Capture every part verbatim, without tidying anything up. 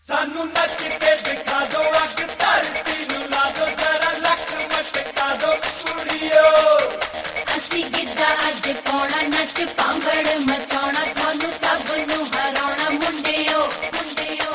सानू नच के दिखा दो अग धरती नू ला दो जरा लख मटका दो कुड़ियो असी गिद्धा अज पाउणा नच पांगड़ मचाउणा थानू सब नू हराउणा मुंडियो मुंडियो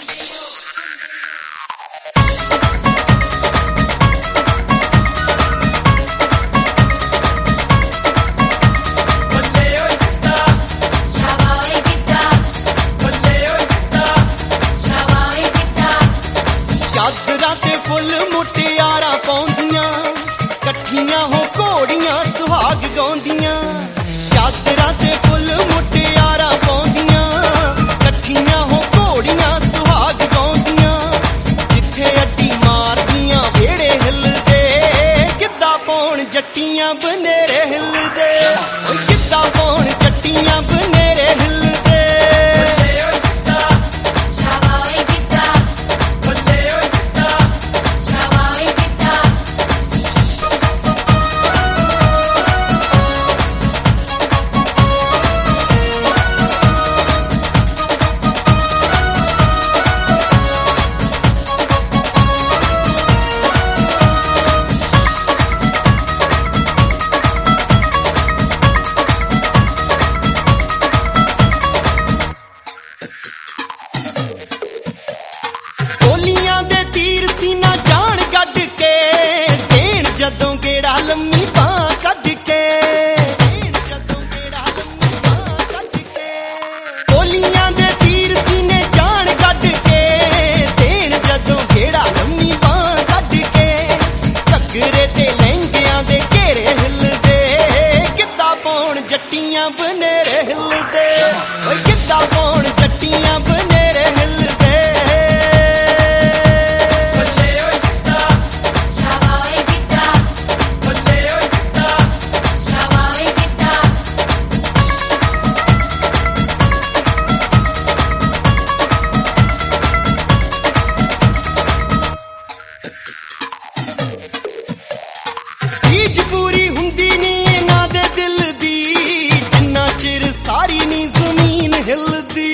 चादरां ते फुल मुटियारा पाउंदियां कट्ठियां हो घोड़ियां सुहाग गाउंदियां चादरां ते फुल मुटियारा पाउंदियां कट्ठियां हो घोड़ियां सुहाग गाउंदियां जिथे अड्डी मारदियां वेड़े हिलदे गिद्धा पाउण जट्टियां बनेरे हिलदे गिद्धा पाउण जट्टियां बनेरे हिलदे सीना जान गड के देण जदों गेड़ा लम्मी बां कड के जदों गेड़ा लम्मी बां कड के गोलियां दे तीर सीने जान गड के देण जदों गेड़ा लम्मी बां कड के घगरे ते लहंगियां दे घेरे हिलदे गिद्धा पाउण जट्टियां बनेरे हिलदे ओए गिद्धा पाउण जट्टियां बनेरे हिलदे पूरी हुंदी नी इन्हां दे दिल दी जिन्ना चिर सारी नी जमीन हिलदी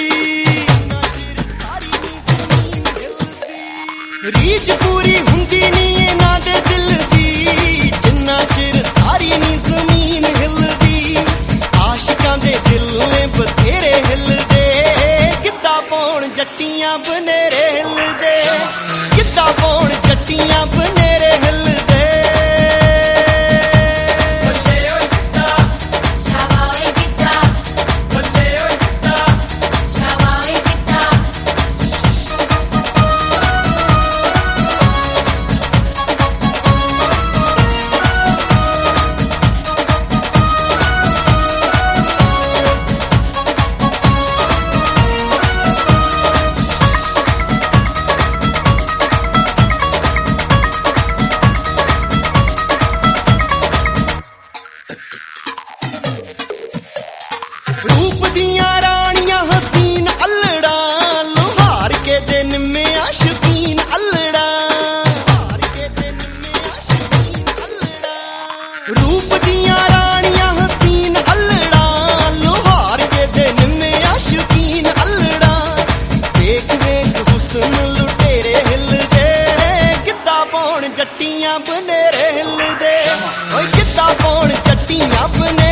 रीच पूरी हुंदी नी इन्हां दे दिल दी जिन्ना चिर सारी नी जमीन हिलदी आशिकां दे दिल ने बथेरे हिलदे गिद्धा पाउण जट्टियां बनेरे हिलदे गिद्धा पाउण जट्टियां बनेरे हिलदे रूप दियां रानियां हसीन अल्लड़ा लोहार के दिन में आशिकीन अल्लड़ा रूप दियां रानियां हसीन अल्लड़ा लोहार के दिन में आशिकीन अल्लड़ा देख देख हुस्न लुटेरे हिलदे गिद्धा पाउण जट्टियां बनेरे हिलदे ओए गिद्धा पाउण जट्टियां बने